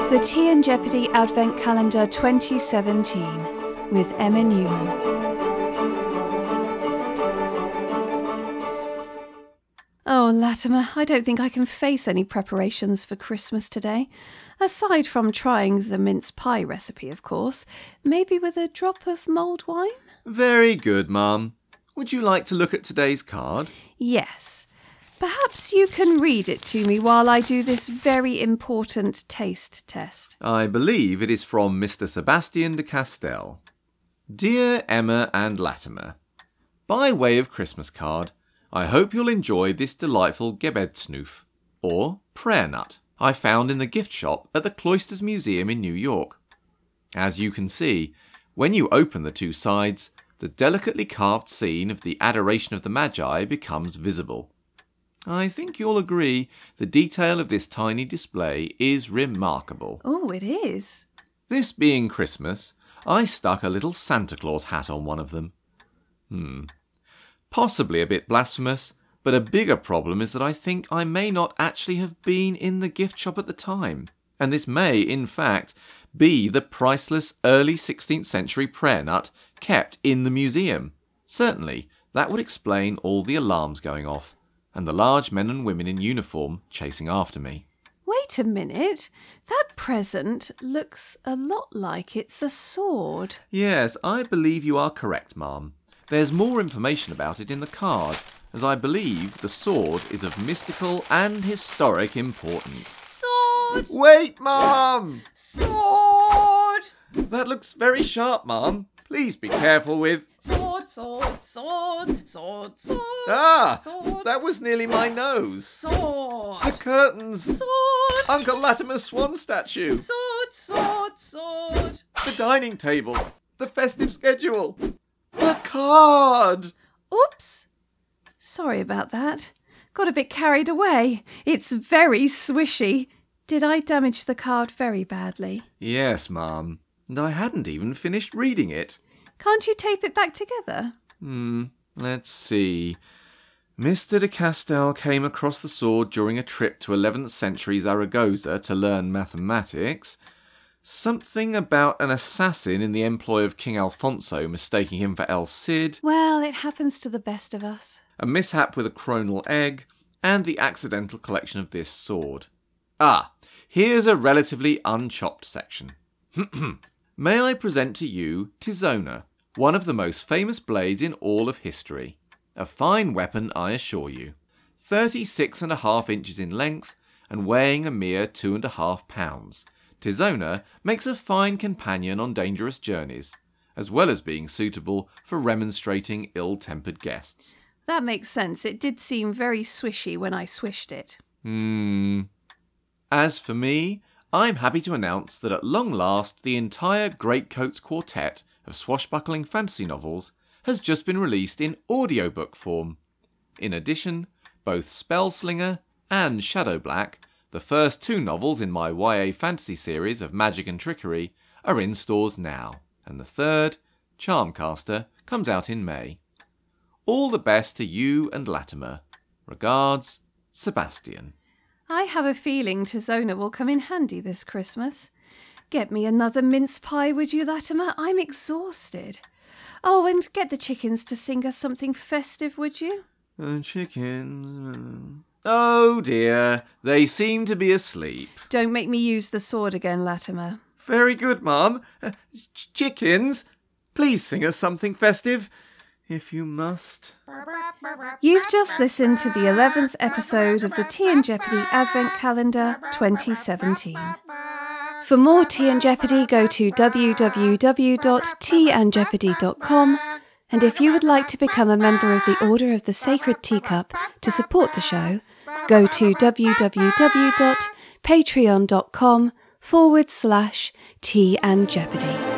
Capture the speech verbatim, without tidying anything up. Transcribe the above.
The Tea and Jeopardy Advent Calendar twenty seventeen with Emma Newman. Oh, Latimer, I don't think I can face any preparations for Christmas today. Aside from trying the mince pie recipe, of course. Maybe with a drop of mulled wine? Very good, Mum. Would you like to look at today's card? Yes. Perhaps you can read it to me while I do this very important taste test. I believe it is from Mister Sebastian de Castell. Dear Emma and Latimer, by way of Christmas card, I hope you'll enjoy this delightful Gebetsnoof, or prayer nut, I found in the gift shop at the Cloisters Museum in New York. As you can see, when you open the two sides, the delicately carved scene of the Adoration of the Magi becomes visible. I think you'll agree the detail of this tiny display is remarkable. Oh, it is. This being Christmas, I stuck a little Santa Claus hat on one of them. Hmm. Possibly a bit blasphemous, but a bigger problem is that I think I may not actually have been in the gift shop at the time, and this may, in fact, be the priceless early sixteenth century prayer nut kept in the museum. Certainly, that would explain all the alarms going off, and the large men and women in uniform chasing after me. Wait a minute. That present looks a lot like it's a sword. Yes, I believe you are correct, Ma'am. There's more information about it in the card, as I believe the sword is of mystical and historic importance. Sword! Wait, Ma'am! Sword! That looks very sharp, Ma'am. Please be careful with... Sword, sword, sword, sword, sword, Ah! sword. That was nearly my nose. Sword! The curtains! Sword! Uncle Latimer's swan statue! Sword, sword, sword! The dining table! The festive schedule! The card! Oops! Sorry about that. Got a bit carried away. It's very swishy. Did I damage the card very badly? Yes, Ma'am. And I hadn't even finished reading it. Can't you tape it back together? Hmm, let's see. Mister de Castell came across the sword during a trip to eleventh century Zaragoza to learn mathematics. Something about an assassin in the employ of King Alfonso mistaking him for El Cid. Well, it happens to the best of us. A mishap with a coronal egg, and the accidental collection of this sword. Ah, here's a relatively unchopped section. May I present to you Tizona, one of the most famous blades in all of history. A fine weapon, I assure you. Thirty-six and a half inches in length, and weighing a mere two and a half pounds. Tizona makes a fine companion on dangerous journeys, as well as being suitable for remonstrating ill-tempered guests. That makes sense. It did seem very swishy when I swished it. Hmm. As for me, I'm happy to announce that at long last the entire Greatcoats quartet of swashbuckling fantasy novels has just been released in audiobook form. In addition, both Spellslinger and Shadowblack, the first two novels in my Y A fantasy series of magic and trickery, are in stores now, and the third, Charmcaster, comes out in May. All the best to you and Latimer. Regards, Sebastian. I have a feeling Tizona will come in handy this Christmas. Get me another mince pie, would you, Latimer? I'm exhausted. Oh, and get the chickens to sing us something festive, would you? Uh, chickens... Oh dear, they seem to be asleep. Don't make me use the sword again, Latimer. Very good, Ma'am. Uh, ch- chickens, please sing us something festive, if you must. You've just listened to the eleventh episode of the Tea and Jeopardy Advent Calendar twenty seventeen. For more Tea and Jeopardy, go to w w w dot tea and jeopardy dot com. And if you would like to become a member of the Order of the Sacred Teacup to support the show, go to w w w dot patreon dot com forward slash tea and jeopardy.